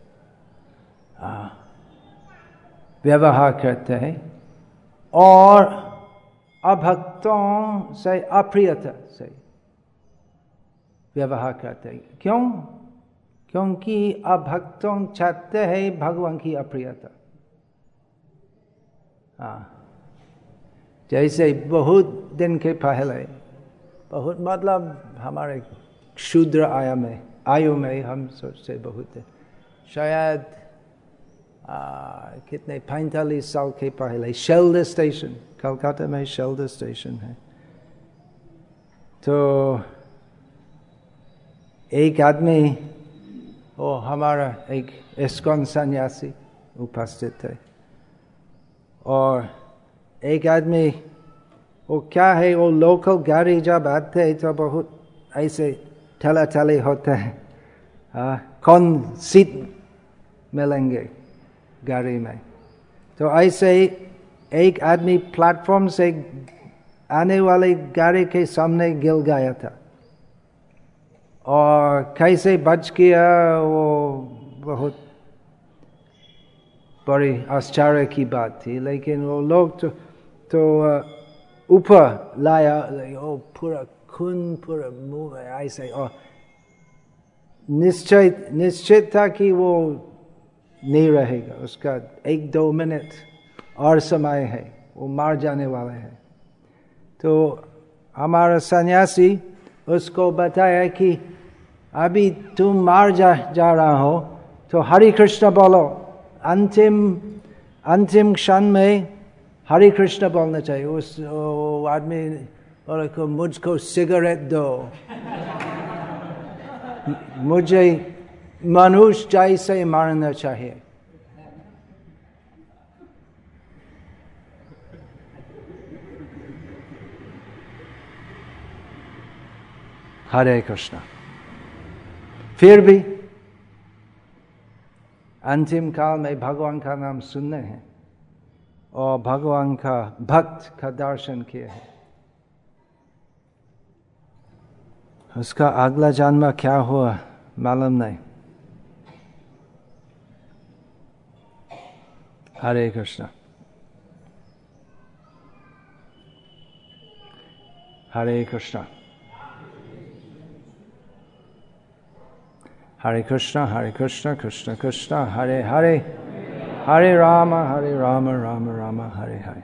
व्यवहार करते हैं, और अभक्तों से अप्रियता से व्यवहार करते हैं। क्यों? क्योंकि अभक्तों चाहते हैं भगवान की अप्रियता। जैसे बहुत दिन के पहले, बहुत मतलब हमारे क्षुद्र आयु में हम सोचते बहुत शायद कितने 45 साल के पहले शेल्डर स्टेशन, कलकत्ता में शेल्डर स्टेशन है, तो एक आदमी, वो हमारा एक इस्कॉन सन्यासी उपस्थित थे, और एक आदमी, वो क्या है, वो लोकल गाड़ी जब आते तो बहुत ऐसे ठेला होते हैं, कौन सीट मिलेंगे गाड़ी में। तो ऐसे एक आदमी प्लेटफॉर्म से आने वाली गाड़ी के सामने गिर गया था, और कैसे बच गया वो बहुत बड़ी आश्चर्य की बात थी। लेकिन वो लोग तो ऊपर लाया, वो पूरा खून पूरा मुंह में ऐसे, और निश्चित था कि वो नहीं रहेगा, उसका 1-2 मिनट और समय है, वो मार जाने वाला है। तो हमारा सन्यासी उसको बताया कि अभी तुम मार जा रहा हो, तो हरे कृष्ण बोलो, अंतिम क्षण में हरे कृष्ण बोलना चाहिए। उस आदमी बोले को मुझको सिगरेट दो, मुझे मनुष्य जैसे मारना चाहिए। हरे कृष्ण। फिर भी अंतिम काल में भगवान का नाम सुनने हैं और भगवान का भक्त का दर्शन किए हैं। उसका अगला जन्म क्या हुआ मालूम नहीं। हरे कृष्ण। हरे कृष्ण। हरे कृष्ण हरे कृष्ण कृष्ण कृष्ण हरे हरे, हरे राम राम राम हरे हरे।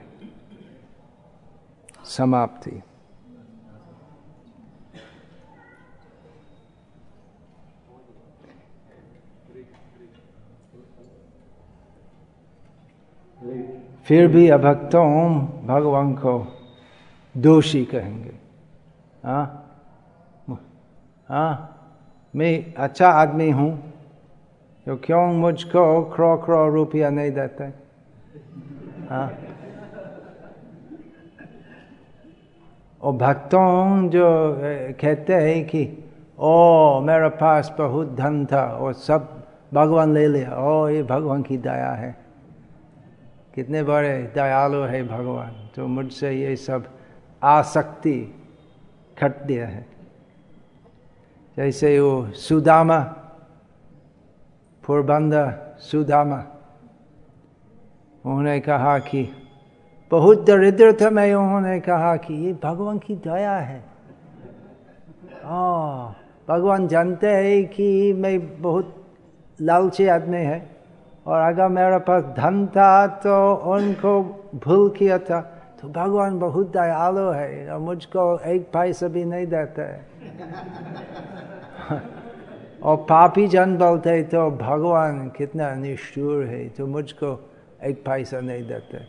समाप्ति। फिर भी अभक्तों भगवान को दोषी कहेंगे। मैं अच्छा आदमी हूँ तो क्यों मुझको करोड़ रुपया नहीं देते? और भक्तों जो कहते हैं कि ओ मेरे पास बहुत धन था और सब भगवान ले लिया, ओ ये भगवान की दया है, कितने बड़े दयालु है भगवान, तो मुझसे ये सब आसक्ति खट दिया है। जैसे वो सुदामा, पोरबंदर सुदामा, उन्होंने कहा कि बहुत दरिद्रता में उन्होंने कहा कि ये भगवान की दया है। भगवान जानते हैं कि मैं बहुत लालची आदमी है, और अगर मेरे पास धन था तो उनको भूल किया था, तो भगवान बहुत दयालु है और मुझको एक पैसा भी नहीं देता है। और पापी जन बोलते तो भगवान कितना निष्ठुर है, तो मुझको एक पैसा नहीं देते।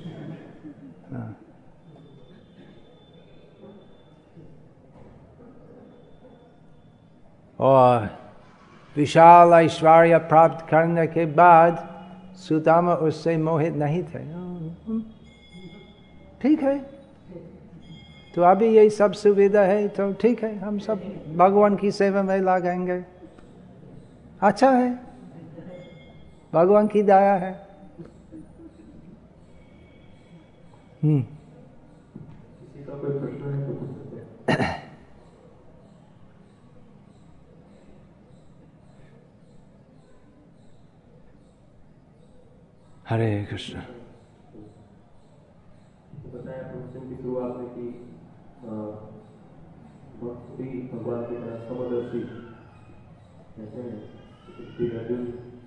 और विशाल ऐश्वर्य प्राप्त करने के बाद सुदामा उससे मोहित नहीं थे। ठीक है, तो अभी यही सब सुविधा है तो ठीक है, हम सब भगवान की सेवा में लगाएंगे। अच्छा है, भगवान की दया है। हरे कृष्ण। बताया प्रवचन की शुरुआत में कि भक्ति भगवान की तरह समदर्शी कहते हैं। अर्जुन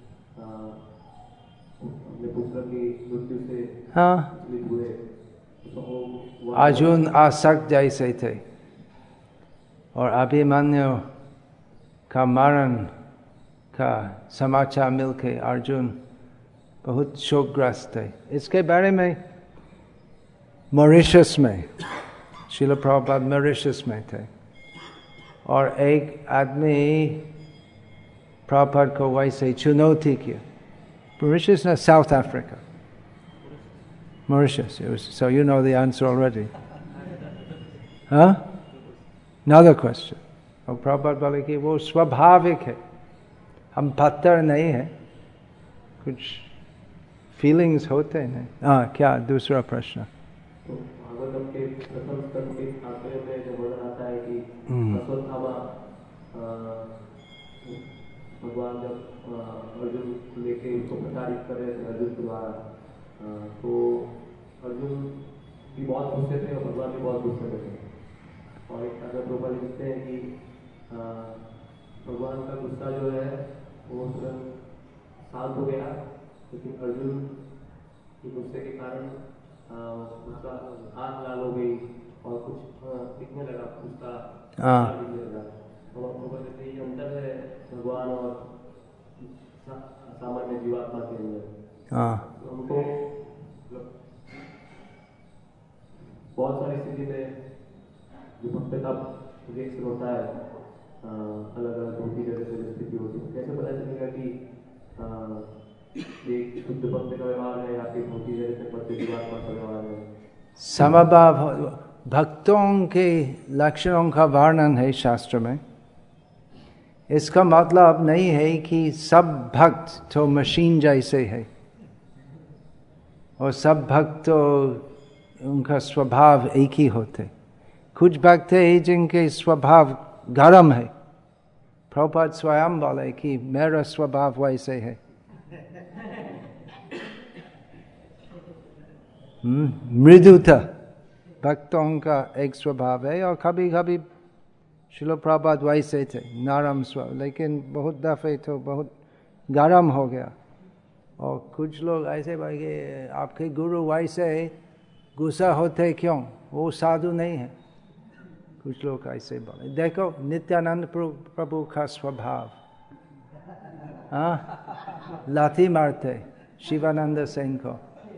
अपने पुत्र की मृत्यु से हुए, अर्जुन आसक्त जैसे थे, और अभिमन्यु का मरण का समाचार मिलके अर्जुन बहुत शोकग्रस्त थे। इसके बारे में मॉरिशस में, श्रील प्रभुपाद मॉरिशस में थे, और एक आदमी प्रभुपाद को वैसे चुनौती किया। मॉरिशस ना South Africa, Mauritius. So you know the answer already. Huh? Another question. और प्रभुपाद बोले कि वो स्वाभाविक है, हम पत्थर नहीं है, कुछ फीलिंग्स होते हैं। क्या दूसरा प्रश्न? तो भागवतम के प्रथम स्कंद के 8वें में जो वर्णन आता है कि अश्वत्थामा भगवान जब अर्जुन लेके उसको प्रताड़ित कर रहे थे अर्जुन के द्वारा, तो अर्जुन भी बहुत गुस्से थे और भगवान भी बहुत गुस्से में थे। और एक अगर प्रभुपाद लिखते हैं कि भगवान का गुस्सा जो है वो तुरंत शांत हो गया, लेकिन अर्जुन के गुस्से के कारण उसका आँख लाल हो गई और कुछ दिखने लगा, उसका दिखने लगा। तो प्रभुपाद कहते हैं ये अंतर है भगवान और सामान्य जीवात्मा के अंदर। तो हमको बहुत सारी स्थिति में जो भक्त का रिएक्शन होता है, अलग अलग होती जगह से स्थिति होती है, कैसे पता चलेगा कि ये शुद्ध भक्त का व्यवहार है या फिर होती जगह से भक्त जीवात्मा का व्यवहार है? समभाव भक्तों के लक्षणों का वर्णन है शास्त्र में। इसका मतलब नहीं है कि सब भक्त तो मशीन जैसे है, और सब भक्त तो उनका स्वभाव एक ही होते। कुछ भक्त है जिनके स्वभाव गरम है। प्रभुपाद स्वयं बोले कि मेरा स्वभाव वैसे है। मृदुता भक्तों का एक स्वभाव है, और कभी कभी श्रील प्रभुपाद वैसे थे, नरम स्वभाव, लेकिन बहुत दफे तो बहुत गरम हो गया। और कुछ लोग ऐसे बोले आपके गुरु वैसे गुस्सा होते क्यों, वो साधु नहीं है। कुछ लोग ऐसे बोले। देखो नित्यानंद प्रभु का स्वभाव, लाठी मारते शिवानंद सिंह को।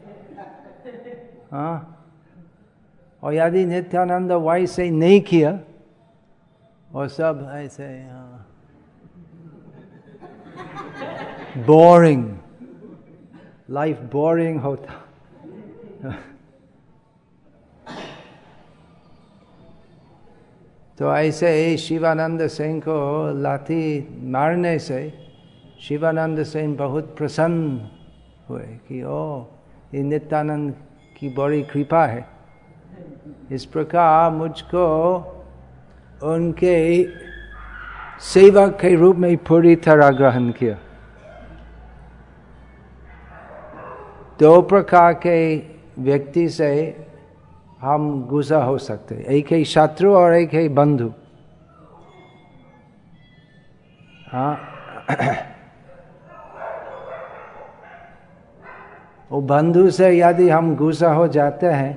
और यदि नित्यानंद वैसे नहीं किया और सब ऐसे बोरिंग, लाइफ बोरिंग होता। तो ऐसे ही शिवानंद सिंह को लाठी मारने से शिवानंद सिंह बहुत प्रसन्न हुए कि ये नित्यानंद की बड़ी कृपा है। इस प्रकार मुझको उनके सेवक के रूप में पूरी तरह ग्रहण किया। 2 प्रकार के व्यक्ति से हम गुस्सा हो सकते, एक है शत्रु और एक है बंधु। हाँ, वो बंधु से यदि हम गुस्सा हो जाते हैं,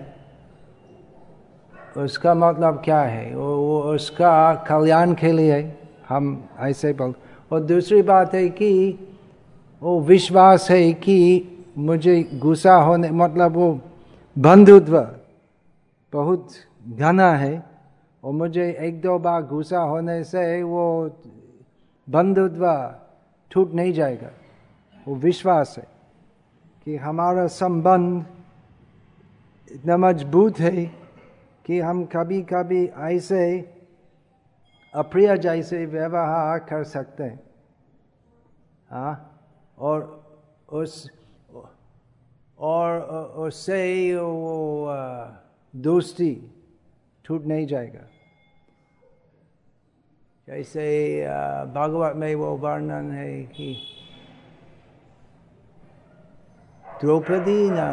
उसका मतलब क्या है? वो उसका कल्याण के लिए हम ऐसे बोल। और दूसरी बात है कि वो विश्वास है कि मुझे गुस्सा होने, मतलब वो बंधुत्व बहुत घना है और मुझे एक दो बार गुस्सा होने से वो बंधुत्व टूट नहीं जाएगा। वो विश्वास है कि हमारा संबंध इतना मजबूत है कि हम कभी कभी ऐसे अप्रिय जैसे व्यवहार कर सकते हैं। हाँ, और उससे वो दोस्ती टूट नहीं जाएगा। जैसे भागवत में वो वर्णन है कि द्रौपदी ना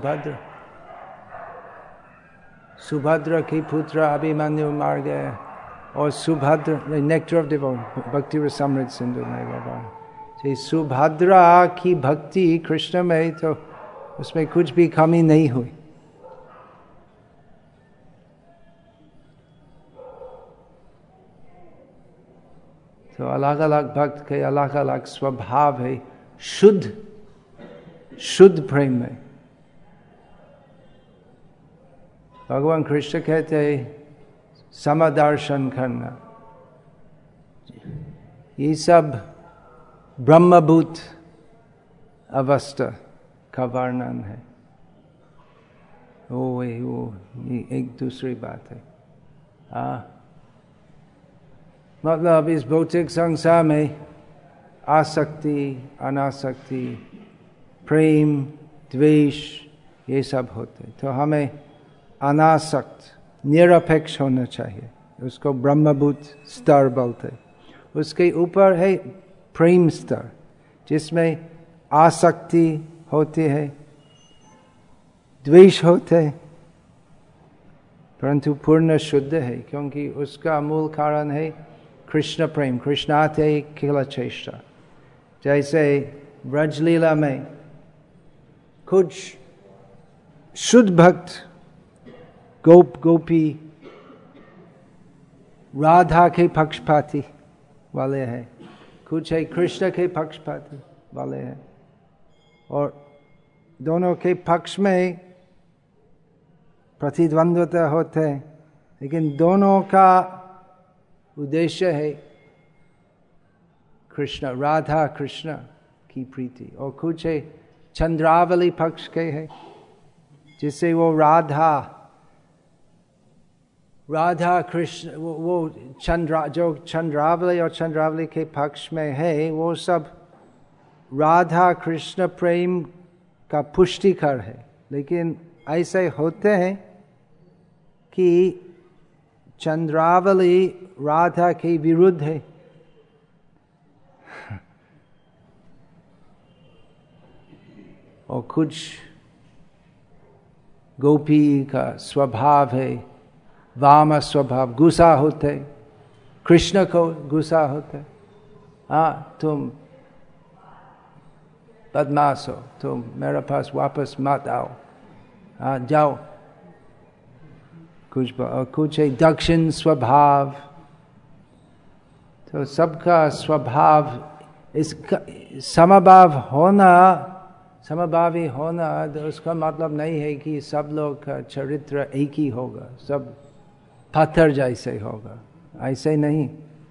सुभद्रा की पुत्र अभिमन्यु मार गए और सुभद्रा, नेक्टर ऑफ डिवोन भक्ति रसामृत सिंधु में बाबा, सुभद्रा की भक्ति कृष्ण में तो उसमें कुछ भी कमी नहीं हुई। तो अलग अलग भक्त के अलग अलग स्वभाव है। शुद्ध प्रेम में भगवान कृष्ण कहते हैं समदर्शन करना, ये सब ब्रह्मभूत अवस्था का वर्णन है। वो एक दूसरी बात है। मतलब इस भौतिक संसार में आसक्ति, अनासक्ति, प्रेम, द्वेष, ये सब होते। तो हमें अनासक्त, निरपेक्ष होना चाहिए। उसको ब्रह्मभूत स्तर बोलते। उसके ऊपर है प्रेम स्तर, जिसमें आसक्ति होती है, द्वेष होते हैं, परंतु पूर्ण शुद्ध है, क्योंकि उसका मूल कारण है कृष्ण प्रेम। कृष्णाते किल चेष्टा। जैसे ब्रजलीला में कुछ शुद्ध भक्त गोपी राधा के पक्षपाती वाले हैं, कुछ है कृष्ण के पक्षपाती वाले हैं, और दोनों के पक्ष में प्रतिद्वंद्विता होते हैं, लेकिन दोनों का उद्देश्य है कृष्ण, राधा कृष्ण की प्रीति। और कुछ है चंद्रावली पक्ष के है, जिससे वो राधा कृष्ण, वो जो चंद्रावली और चंद्रावली के पक्ष में है, वो सब राधा कृष्ण प्रेम का पुष्टिकर है। लेकिन ऐसे होते हैं कि चंद्रावली राधा के विरुद्ध है। और कुछ गोपी का स्वभाव है वाम स्वभाव, गुस्सा होते, कृष्ण को गुस्सा होते। हाँ, तुम बदमाश हो, तुम मेरे पास वापस मत आओ, हाँ जाओ। कुछ है दक्षिण स्वभाव। तो सबका स्वभाव, इसका समभावी होना तो उसका मतलब नहीं है कि सब लोग का चरित्र एक ही होगा, सब पत्थर जैसे होगा, ऐसे नहीं।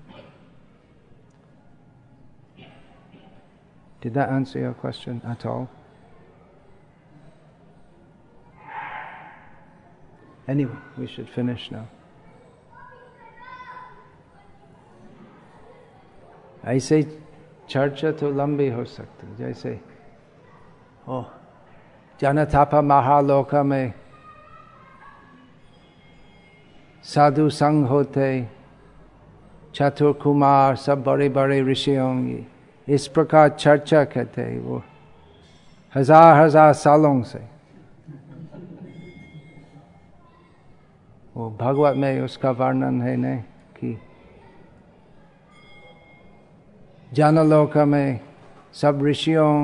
Did that answer your question at all? Anyway, we should finish now. ऐसे चर्चा तो लंबी हो सकती, जैसे जनतापा महालोका में साधु संघ होते, चतुर कुमार, सब बड़े बड़े ऋषि होंगे, इस प्रकार चर्चा कहते हैं वो हजार सालों से। वो भागवत में उसका वर्णन है नहीं कि जानलोक में सब ऋषियों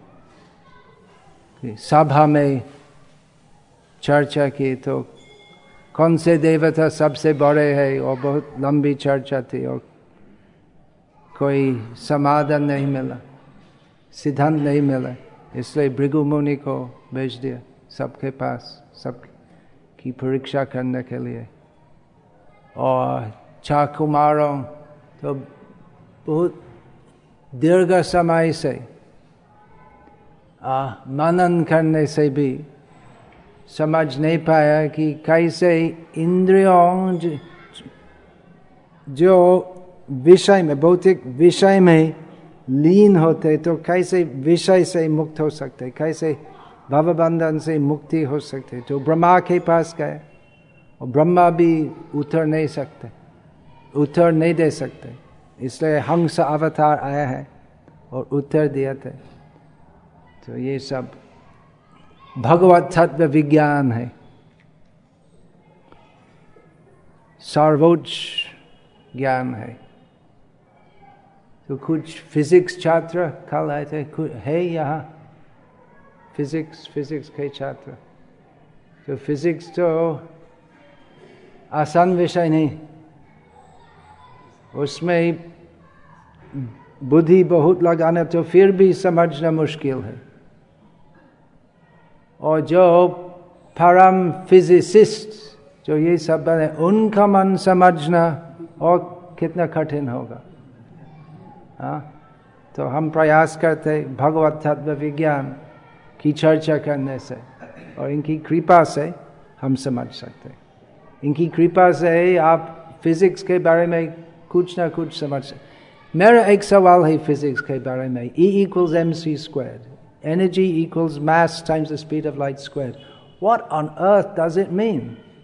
की सभा में चर्चा की तो कौन से देवता सबसे बड़े हैं, और बहुत लंबी चर्चा थी और कोई समाधान नहीं मिला, सिद्धांत नहीं मिला। इसलिए भृगु मुनि को भेज दिया सबके पास, सब की परीक्षा करने के लिए। और 4 कुमारों तो बहुत दीर्घ समय से मनन करने से भी समझ नहीं पाया कि कैसे इंद्रियों जो विषय में, भौतिक विषय में लीन होते तो कैसे विषय से मुक्त हो सकते, कैसे भवबंधन से मुक्ति हो सकते। तो ब्रह्मा के पास गए और ब्रह्मा भी उत्तर नहीं दे सकते, इसलिए हंस अवतार आया है और उत्तर दिया थे। तो ये सब भगवत तत्व विज्ञान है, सर्वोच्च ज्ञान है। तो कुछ फिजिक्स छात्र कल आए थे, है यहाँ फिजिक्स के छात्र। तो फिजिक्स तो आसान विषय नहीं, उसमें बुद्धि बहुत लगाना तो फिर भी समझना मुश्किल है। और जो परम फिजिसिस्ट जो ये सब बने, उनका मन समझना और कितना कठिन होगा। तो हम प्रयास करते भगवत तत्व विज्ञान की चर्चा करने से, और इनकी कृपा से हम समझ सकते। इनकी कृपा से आप फिजिक्स के बारे में कुछ ना कुछ समझ सकते। मेरा एक सवाल है फिजिक्स के बारे में, E = mc², energy equals mass times the speed of light squared. What on earth does it mean?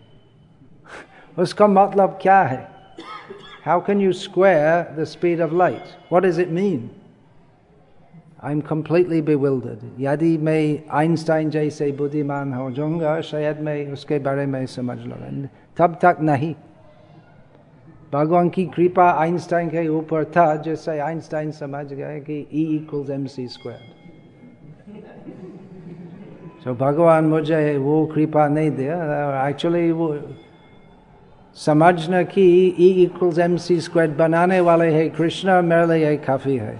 उसका मतलब क्या है? How can you square the speed of light? What does it mean? I'm completely bewildered. यदि मैं Einstein जैसे बुद्धिमान हो जाऊंगा, शायद मैं उसके बारे में समझ लूंगा, तब तक नहीं। भगवान की कृपा आइंस्टाइन के ऊपर था, जैसे आइंस्टाइन समझ गए कि E = mc²। तो भगवान मुझे वो कृपा नहीं दिया। एक्चुअली वो समझना कि E = mc² बनाने वाले है कृष्ण, मेरे लिए काफी है।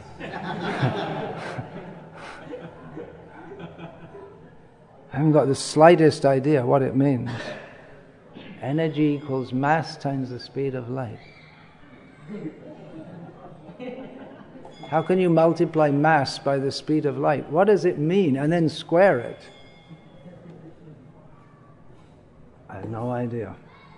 I haven't got the slightest idea what it means. Energy equals mass times the speed of light. How can you multiply mass by the speed of light? What does it mean? And then square it? I have no idea.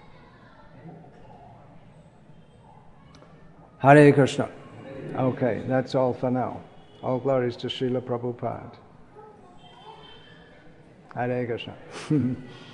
Hare Krishna. Okay, that's all for now. All glories to Srila Prabhupada. Hare Krishna.